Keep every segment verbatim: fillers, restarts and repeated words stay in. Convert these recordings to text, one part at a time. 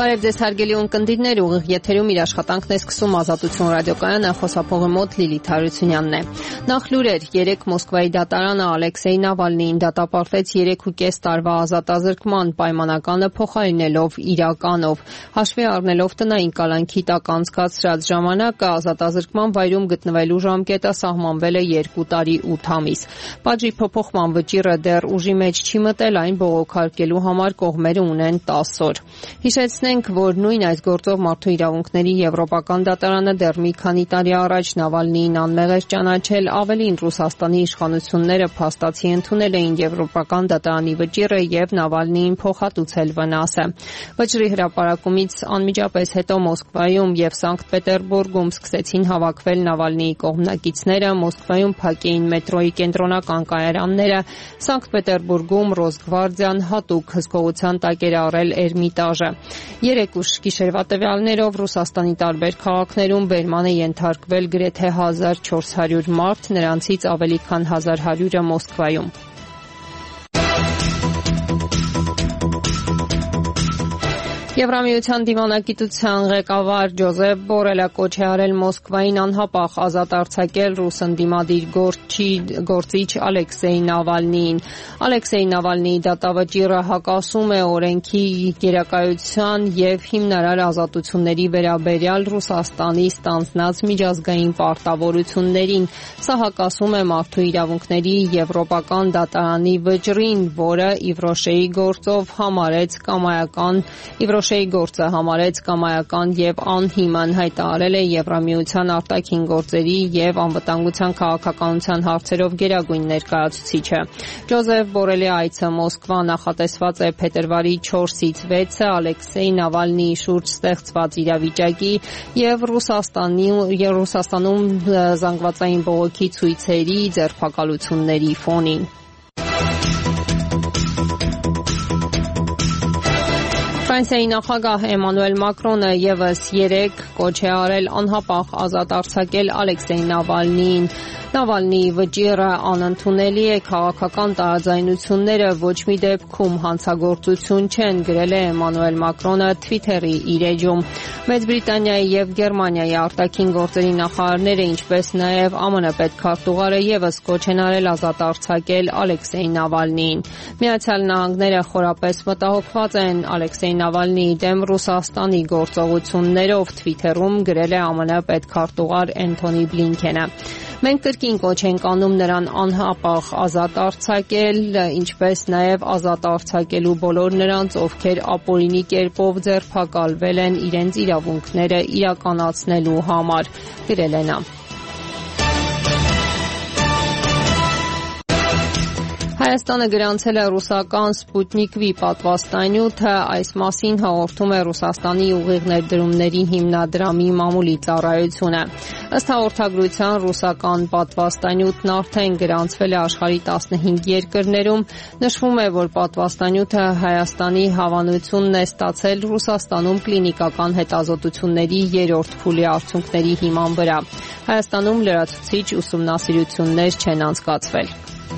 Բարև ձեզ հարգելի ունկնդիրներ, ուղիղ եթերում իր աշխատանքն է սկսում Ազատություն ռադիոկայանը, խոսափողի մոտ Լիլիթ Հարությունյանն է։ Նախ լուրեր, երեկ Մոսկվայի դատարանը Ալեքսեյ Նավալնիին դատապարտեց երեք ու կես տարվա ազատազրկման պայմանականը փոխարինելով իրականով։ Հաշվի առնելով տնային կալանքի տակ անցկացրած ժամանակը, ազատազրկման վայրում գտնվելու ժամկետը սահմանվել է երկու տարի ութ ամիս։ Պատժի փոփոխման վճիռը դեռ ուժի մեջ չի մտել, այն բողոքարկելու համար կողմերը ունեն տասը օր։ Հիշեցնենք, որ նույն այս գործով մարդու իրավունքների եվրոպական դատարանը դեռ մի քանի տարի առաջ Նավալնիին անմեղ էր ճանաչել, ավելին Ռուսաստանի իշխանությունները փաստացի ընդունել էին եվրոպական դատարանի վճիռը եւ Նավալնիին փոխհատուցել վնասը։ Վճռի հրապարակումից անմիջապես հետո Մոսկվայում եւ Սանկտ Պետերբուրգում սկսեցին հավաքվել Նավալնիի կողմնակիցները, Մոսկվայում փակ էին մետրոյի կենտրոնական կայարանները, Սանկտ Պետերբուրգում Ռոսգվարդիան հատուկ հսկողության տակ էր առել Էրմիտաժը։ Երեք ուշ գիշերվա տվյալներով Ռուսաստանի տարբեր քաղաքներում բերման է ենթարկվել գրեթե հազար չորս հարյուր մարդ, նրանցից ավելի քան հազար հարյուրը Մոսկվայում։ Եվրամիության դիվանագիտության ղեկավար Ջոզեփ Բորելը կոչ է արել Մոսկվային անհապաղ ազատ արձակել ռուս ընդդիմադիր գործիչ Ալեքսեյ Նավալնիին։ Ալեքսեյ Նավալնիի դատավճիռը հակասում է օրենքի գերակայության եւ հիմնարար ազատությունների վերաբերյալ Ռուսաստանի ստանձնած միջազգային պարտավորություններին։ Սա հակասում է մարդու իրավունքների եվրոպական դատարանի վճռին, որը Իվրոշեի գործով համարեց կամայական Իվրոշեի գործը համարեց կամայական եւ անհիմն, հայտարարել է Եվրամիության արտաքին գործերի եւ անվտանգության քաղաքականության հարցերով գերագույն ներկայացուցիչը։ Ջոզեփ Բորելի այցը Մոսկվա նախատեսված է փետրվարի չորսից վեցը Ալեքսեյ Նավալնիի շուրջ ստեղծված իրավիճակի եւ Ռուսաստանի եւ Ռուսաստանում զանգվածային բողոքի ցույցերի ձերբակալությունների ֆոնին։ Ֆրանսիայի նախագահ Էմանուել Մակրոնը եւս երեկ կոչ է արել անհապաղ ազատ արձակել Ալեքսեյ Նավալնիին։ Նավալնիի վճիռը անընդունելի է, քաղաքական տարաձայնությունները ոչ մի դեպքում հանցագործություն չեն, գրել է Էմանուել Մակրոնը Թվիթերի իր էջում։ Մեծ Բրիտանիայի եւ Գերմանիայի արտաքին գործերի նախարարները, ինչպես նաեւ ԱՄՆ պետքարտուղարը եւս կոչ են արել ազատ արձակել Ալեքսեյ Նավալնիին։ Միացյալ Նահանգները խորապես մտահոգված են Ալեքսեյ Նավալնիի դեմ Ռուսաստանի գործողություններով, Թվիթերում գրել է ԱՄՆ պետքարտուղար Էնթոնի Բլինքենը։ Մենք կրկին կոչ ենք անում նրան անհապաղ ազատ արձակել, ինչպես նաև ազատ արձակելու բոլոր նրանց, ովքեր ապօրինի կերպով ձերբակալվել են իրենց իրավունքները իրականացնելու համար, գրել է նա։ Հայաստանը գրանցել է ռուսական Սպուտնիկ V պատվաստանյութը, այս մասին հաղորդում է Ռուսաստանի ուղիղ ներդրումների հիմնադրամի մամուլի ծառայությունը։ Ըստ հաղորդագրության ռուսական պատվաստանյութն արդեն գրանցվել է աշխարհի տասնհինգ երկրներում, նշվում է, որ պատվաստանյութը Հայաստանի հավանությունն է ստացել Ռուսաստանում կլինիկական հետազոտությունների երրորդ փուլի արդյունքների հիման վրա։ Հայաստանում լրացուցիչ ուսումնասիրություններ չեն անցկացվել։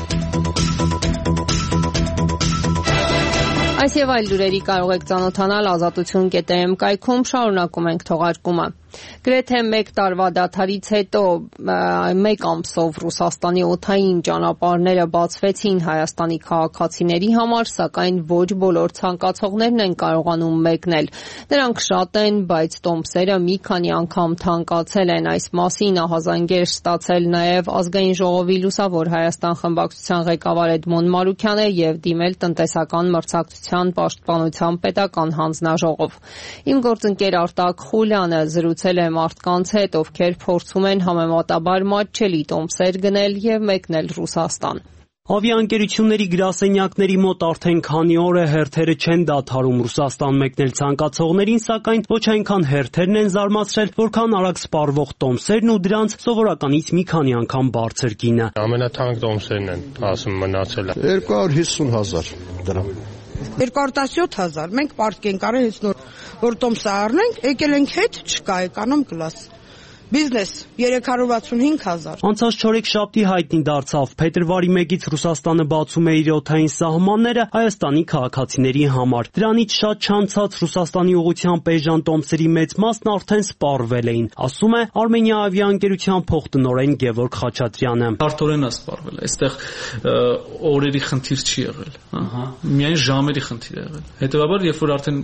Այս եւ այլ լուրերի կարող եք ծանոթանալ ազատություն կետ էմ կայքում, շարունակում ենք թողարկումը։ Գրեթե մեկ տարվա դադարից հետո մեկ ամսով Ռուսաստանի օդային ճանապարհները բացվեցին Հայաստանի քաղաքացիների համար, սակայն ոչ բոլոր ցանկացողներն են կարողանում մեկնել։ Նրանք շատ են, բայց տոմսերը մի քանի անգամ թանկացել են։ Այս մասին ահազանգեր ստացել նաև Ազգային ժողովի Լուսավոր Հայաստան խմբակցության ղեկավար Էդմոն Մարուքյանը եւ դիմել տնտեսական մրցակցության պաշտպանության պետական հանձնաժողով։ Իմ գործընկեր Արտակ Խուլյանը զրուցել է մարդկանց հետ, ովքեր փորձում են համեմատաբար մատչելի տոմսեր գնել եւ մեկնել Ռուսաստան։ Ավիաընկերությունների գրասենյակների մոտ արդեն քանի օր է հերթերը չեն դադարում Ռուսաստան մեկնել ցանկացողներին, սակայն ոչ այնքան հերթերն են զարմացրել, որքան արագ սպառվող տոմսերն ու դրանց սովորականից մի քանի անգամ բարձր գինը։ Ամենաթանկ տոմսերն են, ասում մնացել է երկու հարյուր հիսուն հազար դրամ։ երկու հարյուր տասնյոթ հազար, մենք պարտք ենք արել հենց նոր, որ տոմսը առնենք, եկել ենք հետ, չկա, եկանոմ կլաս։ Բիզնես երեք հարյուր վաթսունհինգ հազար։ Անցած չորեքշաբթի հայտնի դարձավ փետրվարի մեկից Ռուսաստանը բացում է իր օդային սահմանները Հայաստանի քաղաքացիների համար։ Դրանից շատ չանցած Ռուսաստանի ուղղությամբ էժան տոմսերի մեծ մասն արդեն սպառվել էին, ասում է Armenia ավիաընկերության փոխտնօրեն Գևորգ Խաչատրյանը։ Արդորեն է սպառվել, այստեղ օրերի խնդիր չի եղել, ահա, միայն ժամերի խնդիր է եղել։ Հետևաբար, երբ որ արդեն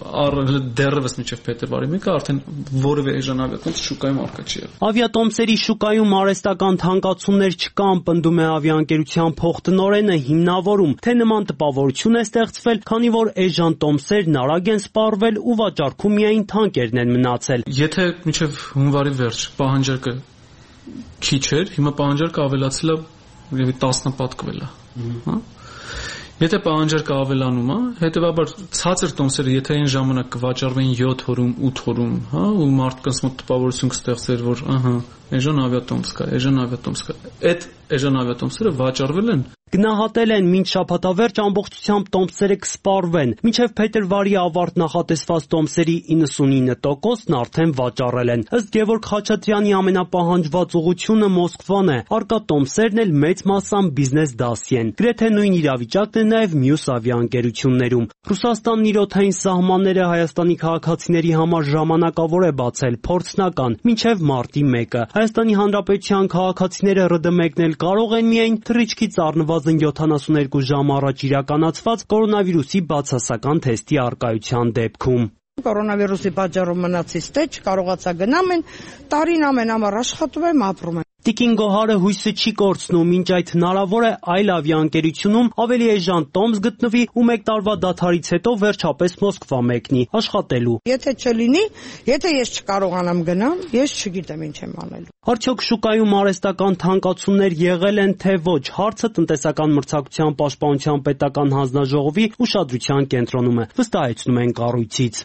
դեռևս մինչև փետրվարի մեկը արդեն որևէ էժան ավիատոմս շուկայում առկա չի եղել։ Ավիատոմսերի շուկայում արհեստական թանկացումներ չկան, պնդում է ավիաընկերության փոխտնօրենը, հիմնավորում, թե նման տպավորություն է ստեղծվել, քանի որ էժան տոմսերն արագ են սպառվել ու վաճառքում միայն թանկերն են մնացել։ Եթե մինչև հունվարի վերջ պահանջարկը քիչ էր, հիմա պահանջարկը ավելացել է, երևի տասնապատկվել է, հա։ Եթե պահանջարկը ավելանում է, հետևաբար ցածր տոմսերը, եթե այն ժամանակ կվաճառվեին յոթ օրում, ութ օրում, հա, ու մարդկանց մոտ տպավորություն կստեղծեր, որ ահա, էժան ավիատոմս կա, էժան ավիատոմս կա։ Այդ էժան ավիատոմսերը վաճառվել են։ Գնահատել են մինչ շաբաթավերջ ամբողջությամբ տոմսերը կսպառվեն։ Մինչև փետրվարի ավարտ նախատեսված տոմսերի իննսունինը տոկոսն արդեն վաճառել են։ Ըստ Գևորգ Խաչատրյանի ամենապահանջված ուղղությունը Մոսկվան է։ Արկա տոմսերն էլ մեծ մասամբ բիզնես դասի են։ Գրեթե նույն իրավիճակն է նաև մյուս ավիաընկերություններում։ Ռուսաստանն իր օդային սահմանները Հայաստանի քաղաքացիների համար ժամանակավոր է բացել, փորձնական, մինչև մարտի մեկը։ Հայաստանի Հանրապետության քաղաքացիները ՌԴ մեկնել կարող են միայն թռիչքից առնվազն յոթանասունհինգ ժամ առաջ իրականացված կորոնավիրուսի բացասական թեստի առկայության դեպքում։ Կորոնավիրուսի պատճառով մնացից թե չկարողացա գնամ, են տարին ամեն ամառ աշխատում եմ, ապրում եմ։ Տիկին Գոհարը հույսը չի կորցնում, մինչ այդ հնարավոր է այլ ավիաընկերությունում ավելի էժան տոմս գտնվի ու մեկ տարվա դադարից հետո վերջապես Մոսկվա մեկնի աշխատելու։ Եթե չլինի, եթե ես չկարողանամ գնամ, ես չգիտեմ ինչ եմ անելու։ Արդյոք շուկայում արհեստական թանկացումներ եղել են թե ոչ, հարցը տնտեսական մրցակցության պաշտպանության պետական հանձնաժողովի ուշադրության կենտրոնում է, վստահեցնում են կառույցից։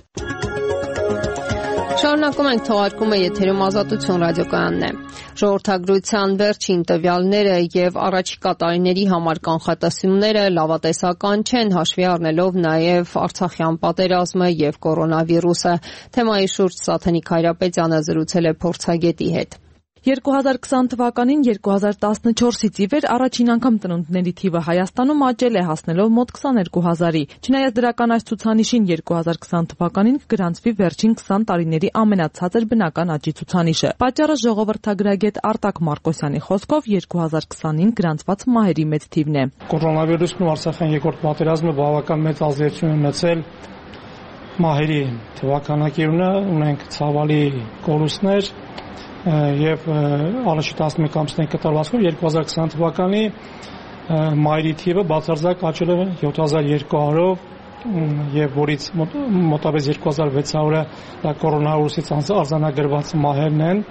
Շարունակում ենք թողարկումը եթերում Ազատություն ռադիոկայանն է։ Ժողովրդագրության վերջին տվյալները եւ առաջիկա տարիների համար կանխատեսումները լավատեսական չեն, հաշվի առնելով նաեւ Արցախյան պատերազմը եւ կորոնավիրուսը։ Թեմայի շուրջ Սաթենիկ Հայրապետյանը զրուցել է փորձագետի հետ։ երկու հազար քսան թվականին երկու հազար տասնչորսից ի վեր առաջին անգամ ծնունդների թիվը Հայաստանում աճել է, հասնելով մոտ քսաներկու հազարի։ Չնայած դրական այս ցուցանիշին երկու հազար քսան թվականին կգրանցվի վերջին քսան տարիների ամենացածր բնական աճի ցուցանիշը։ Պատճառը ժողովրդագրագետ Արտակ Մարկոսյանի խոսքով երկու հազար քսանին գրանցված մահերի մեծ թիվն է։ Կորոնավիրուսն ու Արցախյան երկրորդ պատերազմը բավական մեծ ազդեցություն ունեցել մահերի թվականակիրը, ունենք ցավալի կորուստներ եւ առաջի տասնմեկ ամսների կտրվածքով երկու հազար քսան թվականի մայրի թիվը բացարձակ աճել է յոթ հազար երկու հարյուրով եւ որից մոտավորապես երկու հազար վեց հարյուրը դա կորոնավիրուսից արձանագրված մահերն են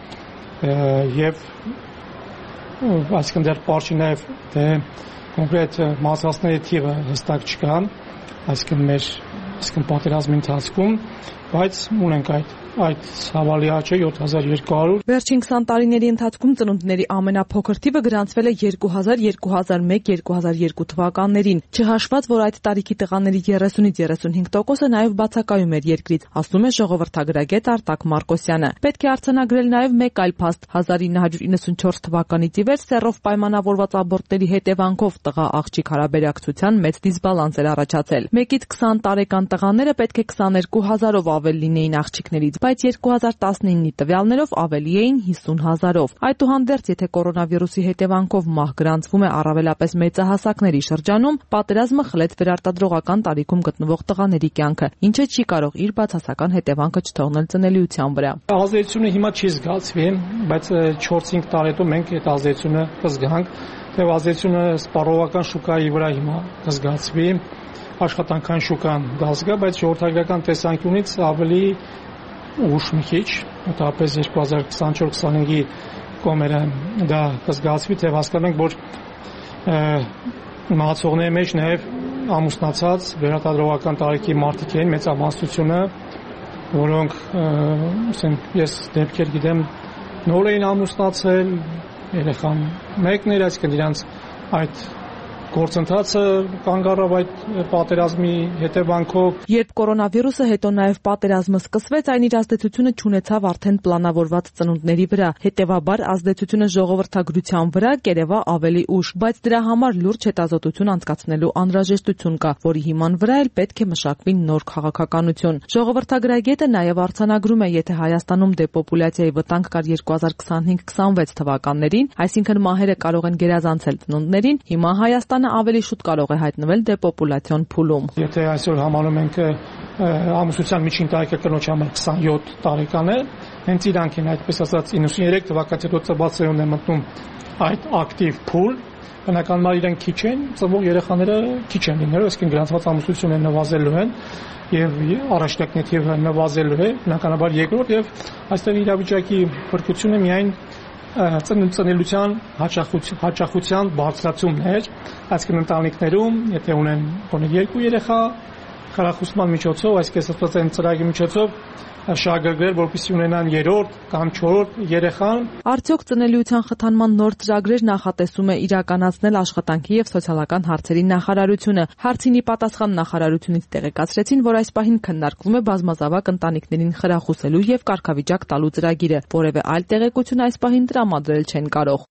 եւ այսինքն դեռ պարզի նաեւ թե կոնկրետ մահացածների թիվը հստակ չկա, այսինքն մեր այսինքն պատերազմի ընթացքում, բայց ունենք այդ այդ ցավալի աճը յոթ հազար երկու հարյուր։ Վերջին քսան տարիների ընթացքում ծնունդների ամենափոքր թիվը գրանցվել է երկու հազար, երկու հազար մեկ, երկու հազար երկու թվականներին, չհաշված, որ այդ տարիքի տղաների երեսունից երեսունհինգ տոկոսը նաև բացակայում էր երկրից, ասում է ժողովրդագրագետ Արտակ Մարկոսյանը։ Պետք է արձանագրել նաև մեկ այլ փաստ՝ հազար ինը հարյուր իննսունչորս թվականից ի վեր սեռով պայմանավորված աբորտների հետևանքով տղա աղջիկ հարաբերակցության մեծ դիսբալանս էր առաջացել։ Մեկից քսան տարեկան տղաները պետք է քսաներկու հազարով ավել լինեին աղջիկներից, բայց երկու հազար տասնինի տվյալներով ավելի էին հիսուն հազարով։ Այդուհանդերձ, եթե կորոնավիրուսի հետևանքով մահ գրանցվում է առավելապես մեծահասակների շրջանում, պատերազմը խլեց վերարտադրողական տարիքում գտնվող տղաների կյանքը, ինչը չի կարող իր բացասական հետևանքը չթողնել ծնելիության վրա։ Ազդեցությունը հիմա չի զգացվի, բայց չորս-հինգ տարի հետո մենք այդ ազդեցությունը կզգանք, թե ազդեցությունը սպառողական շուկայի վրա հիմա կզգացվի, աշխատանքային շուկան դա զգա, բայց ժողովրդագրական տեսանկյունից ավելի ուշ մի քիչ, մոտավորապես երկու հազար քսանչորս քսանհինգի կողմերը դա կզգացվի, թե հասկանանք, որ մահացողների մեջ նաև ամուսնացած վերարտադրողական տարիքի մարդիկ են, մեծամասնությունը, որոնք ասենք ես դեպքեր գիտեմ նոր էին ամուսնացել, երեխան մեկն էր, այսինքն իրանց այդ գործընթացը կանգ առավ այդ պատերազմի հետևանքով։ Երբ կորոնավիրուսը հետո նաև պատերազմը սկսվեց, այն իր ազդեցությունը չունեցավ արդեն պլանավորված ծնունդների վրա, հետևաբար ազդեցությունը ժողովրդագրության վրա կերևա ավելի ուշ, բայց դրա համար լուրջ հետազոտություն անցկացնելու անհրաժեշտություն կա, որի հիման վրա էլ պետք է մշակվի նոր քաղաքականություն։ Ժողովրդագրագետը նաև արձանագրում է, եթե Հայաստանում դեպոպուլյացիայի վտանգ կար երկու հազար քսանհինգ քսանվեց թվականներին, այսինքն մահերը կարող են գերազանցել ծնունդներին, հիմա Հայաստանը ավելի շուտ կարող է հայտնվել դեպոպուլյացիոն փուլում։ Եթե այսօր համարում ենք ամուսնության միջին տարիքը կնոջ համար քսանյոթ տարեկան է, հենց իրանք են այդպես ասած իննսուններեք թվականից հետո ծնված սերունդն է մտնում այդ ակտիվ փուլ, բնականաբար իրենք քիչ են, ծնվող երեխաները քիչ են լինելու, այսինքն գրանցված ամուսնությունը նվազելու են եւ առաջնակն թիվը նվազելու է, բնականաբար երկրորդ եւ այստեղ իրավիճակի փրկությունը միայն ծննդության հաճախության բարձրացումն էր, այսինքն ընտանիքներում, եթե ունեն գոնե երկու երեխա, քարախոսման միջոցով, այսինքն ասած են ծրագրի միջոցով շահագրգռել, որպեսզի ունենան երրորդ կամ չորրորդ երեխան։ Արդյոք ծնելիության խթանման նոր ծրագրեր նախատեսում է իրականացնել աշխատանքի եւ սոցիալական հարցերի նախարարությունը։ Հարցինի պատասխան նախարարությունից տեղեկացրեցին, որ այս պահին քննարկվում է բազմազավակ ընտանիքներին խրախուսելու եւ կարգավիճակ տալու ծրագիրը։ Որևէ այլ տեղեկություն այս պահին տրամադրել չեն կարող։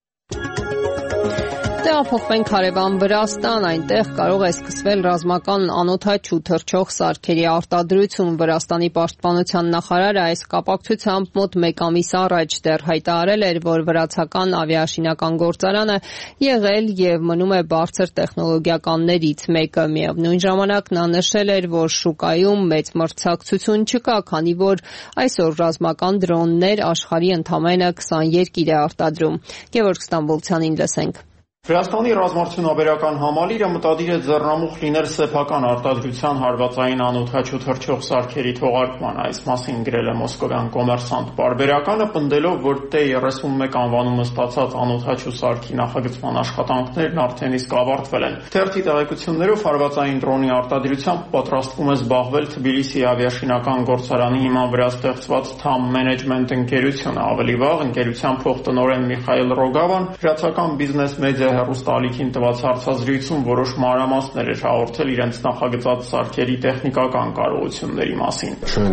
Տեղափոխվենք հարևան Վրաստան, այնտեղ կարող է սկսվել ռազմական անօդաչու թռչող սարքերի արտադրություն։ Վրաստանի պաշտպանության նախարարը այս կապակցությամբ մոտ մեկ ամիս առաջ դեռ հայտարարել էր, որ վրացական ավիաշինական գործարանը եղել եւ մնում է բարձր տեխնոլոգիականներից մեկը։ Միևնույն ժամանակ նա նշել էր, որ շուկայում մեծ մրցակցություն չկա, քանի որ այսօր ռազմական դրոններ աշխարհի ընդամենը քսան երկիր է արտադրում։ Գևորգ Ստամբոլցյանին լսենք։ Վրաստանի ռազմարդյունաբերական համալիրը մտադիր է ձեռնամուխ լինել սեփական արտադրության հարվածային անօդաչու թռչող սարքերի թողարկման։ Այս մասին գրել է մոսկովյան կոմերսանտ։ Պարբերականը պնդելով, որ T երեսունմեկ անվանումը ստացած անօդաչու սարքի նախագծման աշխատանքներն արդեն իսկ ավարտվել են։ Թերթի տեղեկություններով հարվածային դրոնի արտադրությամբ պատրաստվում է զբաղվել Թբիլիսի ավիաշինական գործարանի հիման վրա ստեղծված Թամ Management ընկերությունը։ Ավելի վաղ ընկերության փոխտնօրեն Միխայել Ռոգավան վրացական բիզնես մեդիա հեռուստաալիքին տված հարցազրույցում որոշ մանրամասներ էր հաղորդել իրենց նախագծած սարքերի տեխնիկական կարողությունների մասին։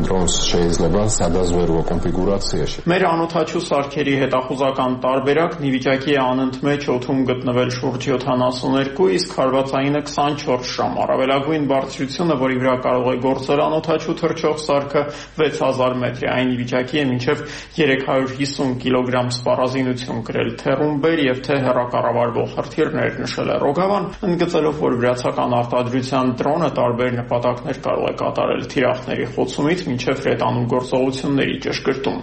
Մեր անօդաչու սարքերի հետախուզական տարբերակն ի վիճակի է անընդմեջ օդում գտնվել շուրջ յոթանասունհինգ, իսկ հարվածայինը քսանչորս ժամ։ Առավելագույն բարձրությունը, որի վրա կարող է գործել անօդաչու թռչող սարքը, վեց հազար մետր է, այն ի վիճակի է մինչև երեք հարյուր հիսուն կիլոգրամ սպառազինություն կրել թե ռումբեր եւ թե հեռակառավարվող հրթիռներ, նշել է Ռոգավան, ընդգծելով, որ վրացական արտադրության դրոնը տարբեր նպատակներ կարող է կատարել թիրախների խոցումից մինչև հրետանու գործողությունների ճշգրտում։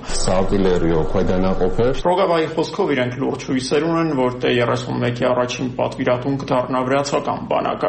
Ռոգավայի խոսքով իրենք լուրջ հույսեր ունեն, որ T երեսունմեկի առաջին պատվիրատուն կդառնա վրացական բանակը։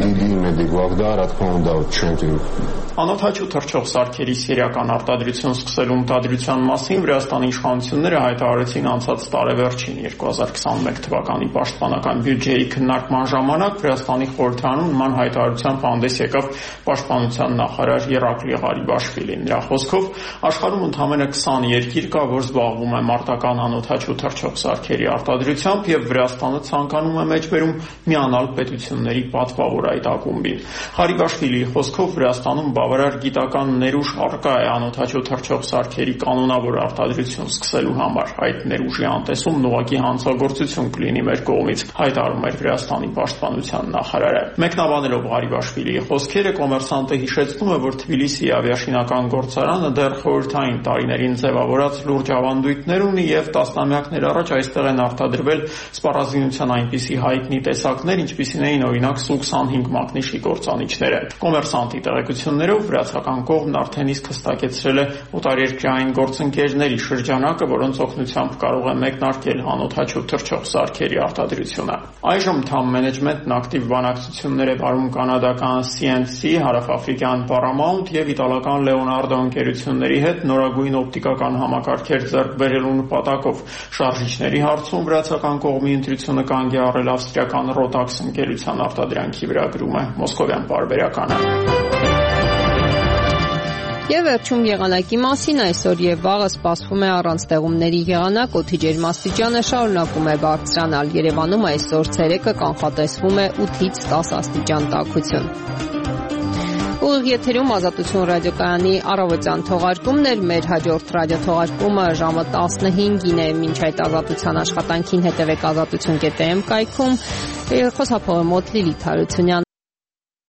Անօդաչու թռչող սարքերի սերիական արտադրություն սկսելու մտադրության մասին Վրաստանի իշխանությունները հայտարարեցին անցած տարեվերջին երկու հազար քսանմեկ թվականի պաշտպանական բյուջեի քննարկման ժամանակ Վրաստանի խորհրդարանում նման հայտարարությամբ հանդես եկավ պաշտպանության նախարար Երակլի Ղարիբաշվիլին։ Նրա խոսքով աշխարհում ընդամենը քսան երկիր կա, որ զբաղվում է մարտական անօդաչու թռչող սարքերի արտադրությամբ, եւ Վրաստանը ցանկանում է մեջբերում միանալ պետությունների պատվավոր այդ ակումբին։ Ղարիբաշվիլիի խոսքով Վրաստանում բավարար գիտական ներուժ առկա է անօդաչու թռչող սարքերի կանոնավոր արտադրություն սկսելու համար։ Այդ ներուժի անտեսումն ուղղակի հանցագործություն կլինի մեր կողմից, հայտարարում էր Վրաստանի պաշտպանության նախարարը։ Մեկնաբանելով Ղարիբաշվիլիի խոսքերը, կոմերսանտը հիշեցնում է, որ Թբիլիսի ավիաշինական գործարանը դեռ խորհրդային տարիներին ձևավորած լուրջ ավանդույթներ ունի եւ տասնամյակներ առաջ այստեղ են արտադրվել սպառազինության այնպիսի հայտնի տեսակներ, ինչպիսին էին օրինակ Սու քսանհինգ մակնիշի գործանիչները։ Կոմերսանտի տեղեկություններով վրացական կողմն արդեն իսկ հստակեցրել է օտարերկրային գործընկերների շրջանակը, որոնց օգնությամբ կարող է մեկնարկել անօդաչու թռչող սարքերի արտադրությունը։ Այժմ Թամ Management-ն ակտիվ բանակցություններ է վարում կանադական C and C, հարավաֆրիկյան Paramount եւ իտալական Leonardo ընկերությունների հետ նորագույն օպտիկական համակարգեր ձեռք բերելու նպատակով։ Շարժիչների հարցում վրացական կողմի ընտրությունը կանգ է առել ավստրիական Rotax ընկերության արտադրանքի վրա, գրում է մոսկովյան պարբերականը։ Եվ վերջում եղանակի մասին այսօր եւ վաղը սպասվում է առանց ձեղումների եղանակ, օդի ջերմաստիճանը շարունակում է բարձրանալ։ Երևանում այսօր ցերեկը կանխատեսվում է ութից տաս աստիճան տաքություն։ Ուղիղ եթերում Ազատություն ռադիոկայանի առավոտյան թողարկումն էր, մեր հաջորդ ռադիոթողարկումը ժամը տասնհինգին է, մինչ այդ ազատության աշխատանքին հետևեք ազատություն կետ էմ կայքում, խոսափողը մոտ Լիլիթ Հարությունյան